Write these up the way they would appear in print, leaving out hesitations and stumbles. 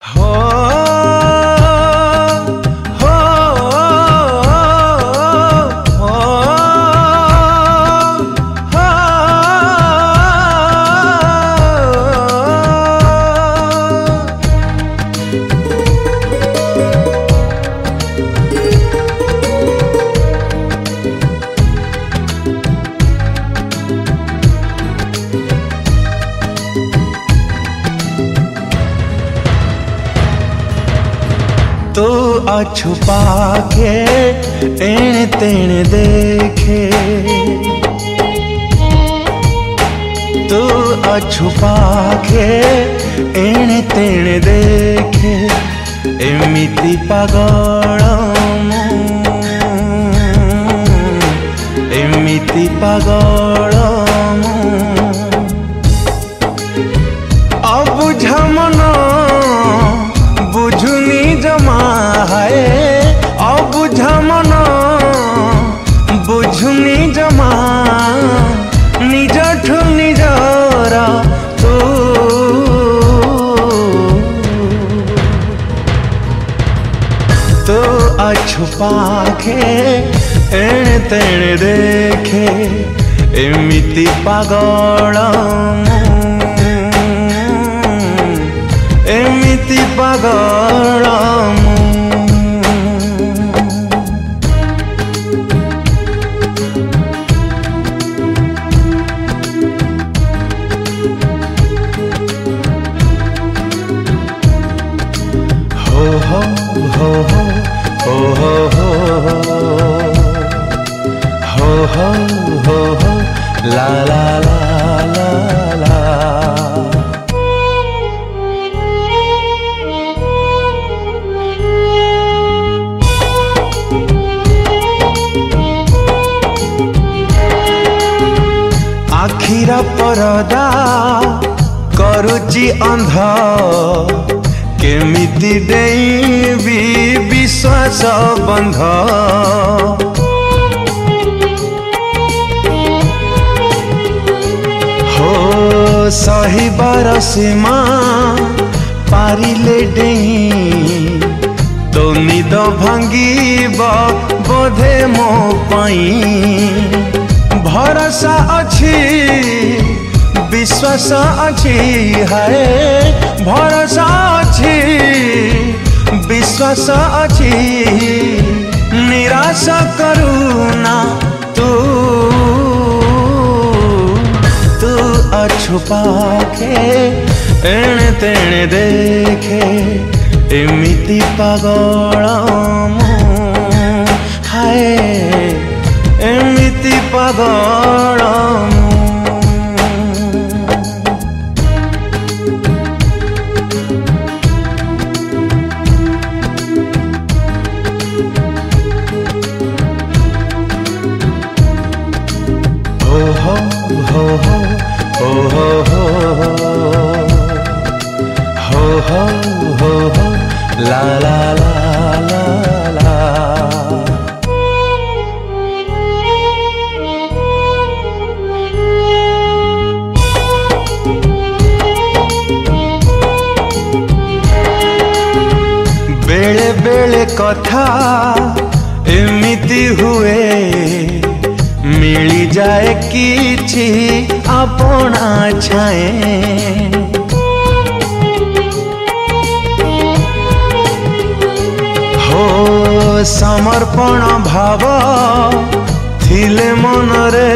हो हो हो तू छुपा के एने तेने देखे, तू छुपा के एने तेने देखे, एमिति पागल एमिति पागल अबुझा मन बुझुनी जमा है, अबुझा मन बुझुनी जमा निजठु निजरा तो छुपा के एने तेने देखे, एमिति पागल एमिति पागल हो हो हो हो हो हो हो हो हो ला ला ला ला ला। आखिरा परदा करुची अंध, केमिति डेइबी विश्वास बंध। हो सहिबार सीमा पारिले डेई, तो निद भांगिब बोधे मो पाई। भरोसा अच्छी विश्वास अच्छी है, भरोसा अच्छी विश्वास अच्छी, निराशा करुणा तू छुपा के एने तेने देखे, एमिति पागल हाय एमिति पागल हो हो हो हो हो हो हो हो हो ला ला ला ला ला। बेले बेले कथा एमिति हुए, मिली जाए किछि अपना छाए। हो समर्पण भाव थिले मनरे,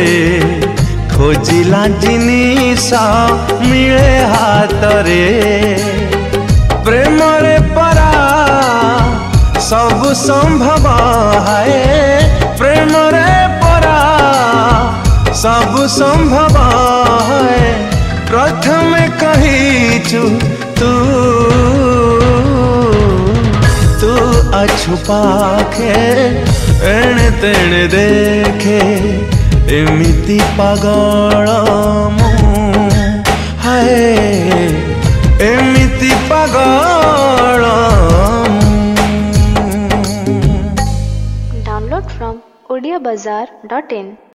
खोजिला जिनिस मिले हातरे। प्रेम रे परा सब संभव है, प्रेम रे परा सब संभव है। प्रथम कहीचु तू छुपा के एने तेने देखे, एमिति पागल हाय एमिति पागल। Download from odiabazaar.in